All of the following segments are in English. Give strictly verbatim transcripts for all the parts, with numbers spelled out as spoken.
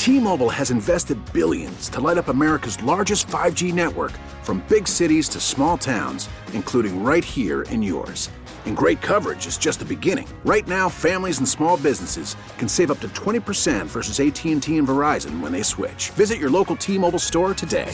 T-Mobile has invested billions to light up America's largest five G network, from big cities to small towns, including right here in yours. And great coverage is just the beginning. Right now, families and small businesses can save up to twenty percent versus A T and T and Verizon when they switch. Visit your local T-Mobile store today.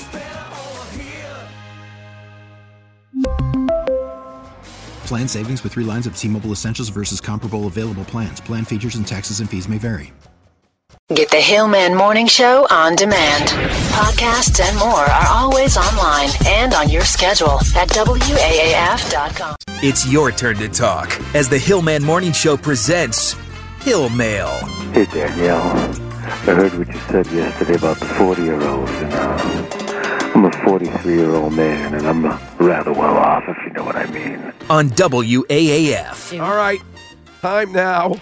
Plan savings with three lines of T-Mobile Essentials versus comparable available plans. Plan features and taxes and fees may vary. Get the Hillman Morning Show on demand. Podcasts and more are always online and on your schedule at W A A F dot com. It's your turn to talk as the Hillman Morning Show presents Hill Mail. Hey, Danielle. I heard what you said yesterday about the forty-year-olds, and uh, I'm a forty-three-year-old man, and I'm uh, rather well off, if you know what I mean. On W A A F. All right, time now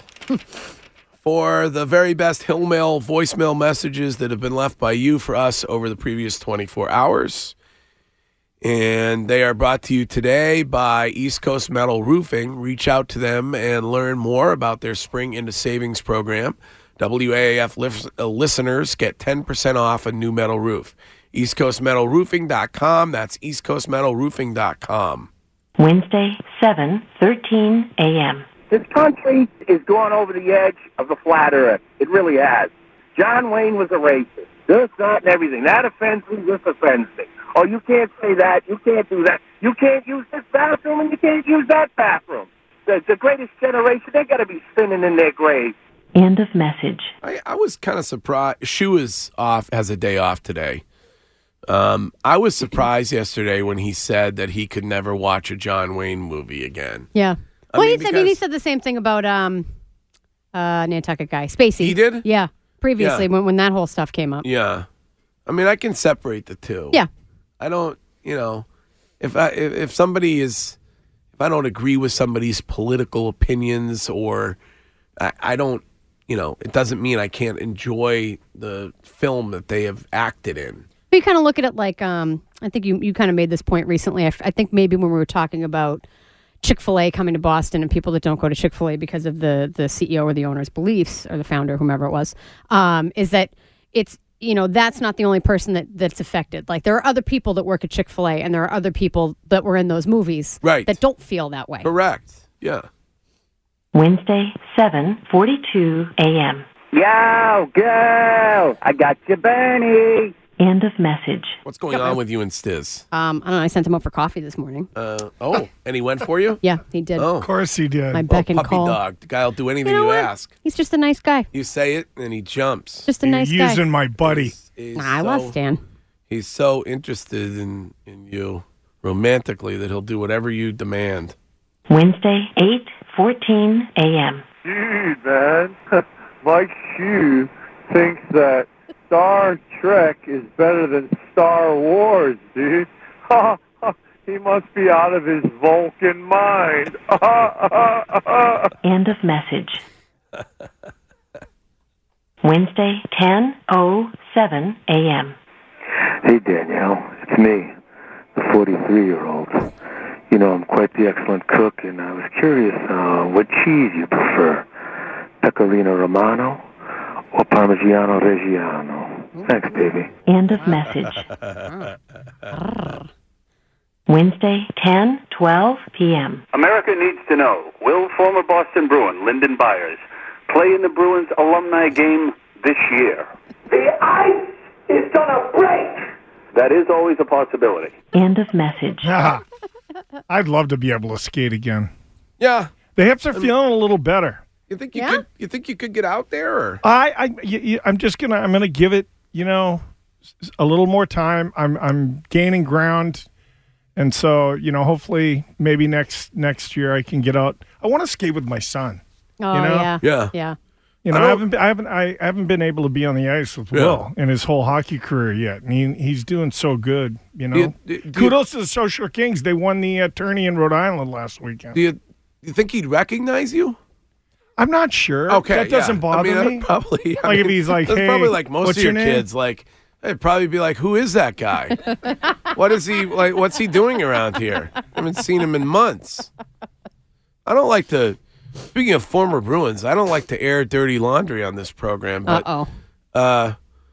for the very best Hill Mail voicemail messages that have been left by you for us over the previous twenty-four hours. And they are brought to you today by East Coast Metal Roofing. Reach out to them and learn more about their Spring Into Savings program. W A A F li- uh, listeners get ten percent off a new metal roof. east coast metal roofing dot com. That's east coast metal roofing dot com. Wednesday, seven thirteen a.m. This country is going over the edge of the flat earth. It really has. John Wayne was a racist. This, that, and everything. That offends me, this offends me. Oh, you can't say that. You can't do that. You can't use this bathroom, and you can't use that bathroom. The, the greatest generation, they got to be spinning in their grave. End of message. I, I was kind of surprised. Shu is off, has a day off today. Um, I was surprised yesterday when he said that he could never watch a John Wayne movie again. Yeah. I Well, mean, he said, I mean, he because- said the same thing about um, uh, Nantucket guy, Spacey. He did? Yeah, previously Yeah. when when that whole stuff came up. Yeah. I mean, I can separate the two. Yeah. I don't, you know, if I if, if somebody is, if I don't agree with somebody's political opinions, or I, I don't, you know, it doesn't mean I can't enjoy the film that they have acted in. But you kind of look at it like, um, I think you, you kind of made this point recently. I, f- I think maybe when we were talking about Chick-fil-A coming to Boston and people that don't go to Chick-fil-A because of the, the C E O or the owner's beliefs, or the founder, whomever it was, um, is that it's, you know, that's not the only person that, that's affected. Like, there are other people that work at Chick-fil-A, and there are other people that were in those movies Right. that don't feel that way. Correct. Yeah. Wednesday, seven forty-two a.m. Yo, go! I got you, Bernie. End of message. What's going on with you and Stiz? Um, I don't know. I sent him out for coffee this morning. Uh, oh, and he went for you? Yeah, he did. Oh. Of course he did. My beck Oh, and puppy call. dog. The guy will do anything You you, know what? ask. He's just a nice guy. You say it, and he jumps. Just a You're nice guy. using my buddy. He's- he's Nah, I love so- Stan. He's so interested in, in you romantically that he'll do whatever you demand. Wednesday, eight fourteen a.m. Dude, man, Mike Shue thinks that Star Trek is better than Star Wars, dude. He must be out of his Vulcan mind. End of message. Wednesday, ten oh seven a.m. Hey, Danielle, it's me, the forty-three-year-old. You know, I'm quite the excellent cook, and I was curious uh, what cheese you prefer, Pecorino Romano or Parmigiano Reggiano. Thanks, baby. End of message. Wednesday, ten twelve p.m. America needs to know, will former Boston Bruin Lyndon Byers play in the Bruins alumni game this year? The ice is going to break! That is always a possibility. End of message. Ah, I'd love to be able to skate again. Yeah. The hips are feeling a little better. You think you Yeah? could? You think you could get out there? Or? I, I, y- y- I'm just gonna, I'm gonna give it, you know, s- a little more time. I'm, I'm gaining ground, and so, you know, hopefully, maybe next next year I can get out. I want to skate with my son. Oh, You know? yeah. Yeah. Yeah. You know, I I, don't- haven't, been- I haven't, I haven't been able to be on the ice with Yeah. Will in his whole hockey career yet, and he, he's doing so good. You know, Do you- do- do you- kudos to the Social Kings. They won the uh, tourney in Rhode Island last weekend. Do you, do you think he'd recognize you? I'm not sure. Okay, that doesn't yeah. bother I mean, me. I'd probably. I Like, if mean, he's like, that's "Hey, probably like most what's of your, your name?" kids. Like, they'd probably be like, "Who is that guy? What is he like? What's he doing around here? I haven't seen him in months." I don't like to. Speaking of former Bruins, I don't like to air dirty laundry on this program, but Uh-oh. uh,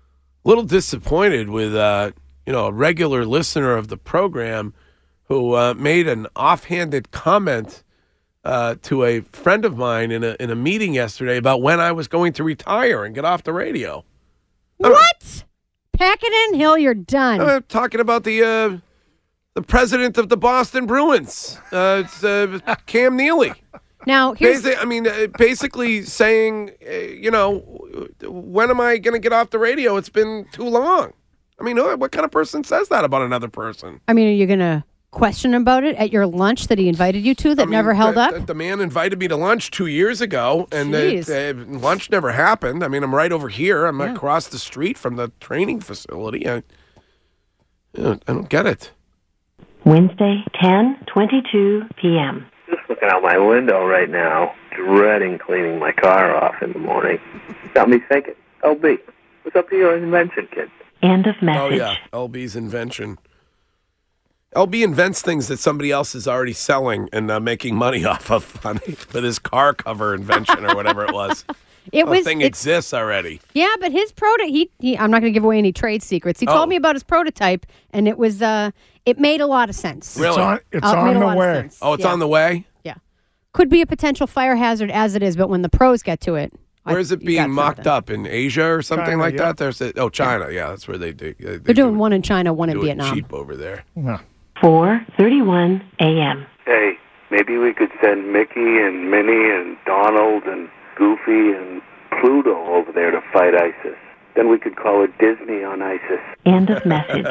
little disappointed with, uh, you know, a regular listener of the program who uh, made an offhanded comment uh, to a friend of mine in a in a meeting yesterday about when I was going to retire and get off the radio. What? Pack it in, Hill. You're done. I'm talking about the uh, the president of the Boston Bruins, uh, it's, uh, Cam Neely. Now, here's... Basi- I mean, uh, basically saying, uh, you know, when am I going to get off the radio? It's been too long. I mean, what kind of person says that about another person? I mean, are you going to question about it at your lunch that he invited you to that I mean, never held the, up? The, the man invited me to lunch two years ago, and the, the lunch never happened. I mean, I'm right over here. I'm Yeah. across the street from the training facility. I, I, don't, I don't get it. Wednesday, ten twenty-two p.m. Just looking out my window right now, dreading cleaning my car off in the morning. Got me thinking, L B, what's up to your invention, kid? End of message. Oh, yeah, L B's invention. L B invents things that somebody else is already selling and uh, making money off of on, with his car cover invention or whatever it was. It the was thing it, exists already. Yeah, but his prototype, he, he, I'm not going to give away any trade secrets. He Oh. told me about his prototype, and it was, uh, it made a lot of sense. Really? It's on, it's Uh, it made on a the lot of way. sense. Oh, it's Yeah. on the way? Yeah. Could be a potential fire hazard as it is, but when the pros get to it. Where I- is it you being got mocked something. up? In Asia or something China, like yeah. that? There's a, Oh, China. Yeah, that's where they do. They, they They're doing do one in China, one it, in do it Vietnam. cheap over there. Yeah. four thirty-one a.m. Hey, maybe we could send Mickey and Minnie and Donald and Goofy and Pluto over there to fight ISIS. Then we could call it Disney on ISIS. End of message.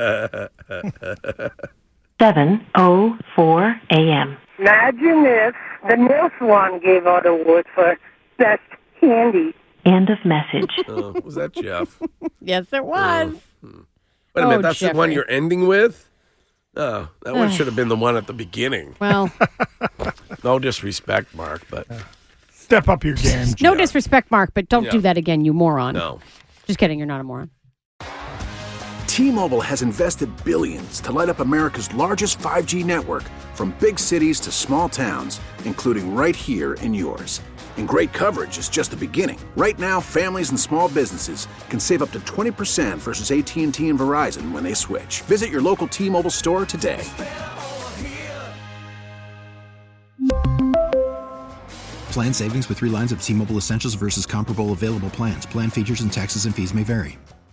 seven oh four a.m. Imagine if the nail salon gave out awards for best candy. End of message. Oh, was that Jeff? Yes, it was. Wait a minute, Oh, that's the one Jeffrey. you're ending with? Oh, that one should have been the one at the beginning. Well, No disrespect, Mark, but Step up your game. no Yeah. disrespect, Mark, but don't Yeah. do that again, you moron. no. Just kidding, you're not a moron. T-Mobile has invested billions to light up America's largest five G network, from big cities to small towns, including right here in yours. And great coverage is just the beginning. Right now, families and small businesses can save up to twenty percent versus A T and T and Verizon when they switch. Visit your local T-Mobile store today. Plan savings with three lines of T-Mobile Essentials versus comparable available plans. Plan features and taxes and fees may vary.